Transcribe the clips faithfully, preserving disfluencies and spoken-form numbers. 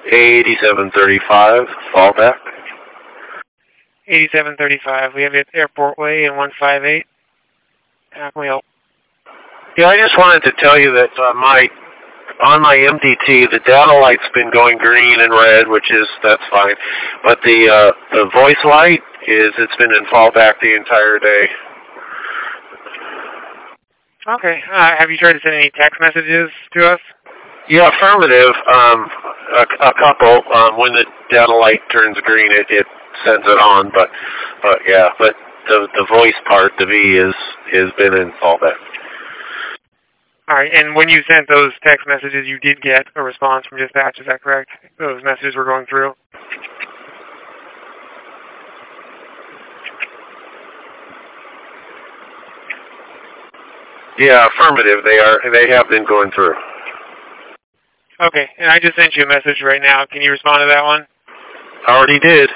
eighty-seven thirty-five, fallback. eighty-seven thirty-five, we have it Airport Way in one five eight. How can we help? Yeah, I just wanted to tell you that uh, my on my M D T, the data light's been going green and red, which is, that's fine. But the uh, the voice light, is it's been in fallback the entire day. Okay. Uh, have you tried to send any text messages to us? Yeah, affirmative. Um, a, a couple. Um, when the data light turns green, it, it sends it on. But, but yeah, but the the voice part, the V, is has been in fallback. All right, and when you sent those text messages, you did get a response from dispatch, is that correct? Those messages were going through? Yeah, affirmative. They are. They have been going through. Okay, and I just sent you a message right now. Can you respond to that one? Already did.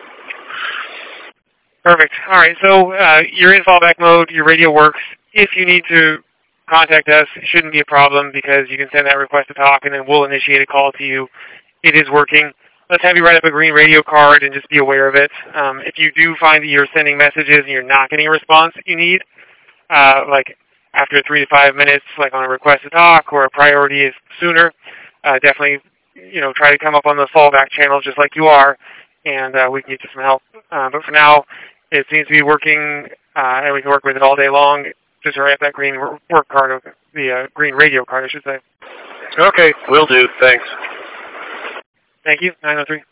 Perfect. All right, so uh, you're in fallback mode. Your radio works. If you need to contact us, it shouldn't be a problem because you can send that request to talk and then we'll initiate a call to you. It is working. Let's have you write up a green radio card and just be aware of it. Um, if you do find that you're sending messages and you're not getting a response that you need, uh, like after three to five minutes, like on a request to talk or a priority is sooner, uh, definitely, you know, try to come up on the fallback channel just like you are, and uh, we can get you some help. Uh, but for now, it seems to be working, uh, and we can work with it all day long. Just write up that green work card, the uh, green radio card, I should say. Okay, will do. Thanks. Thank you. nine oh three.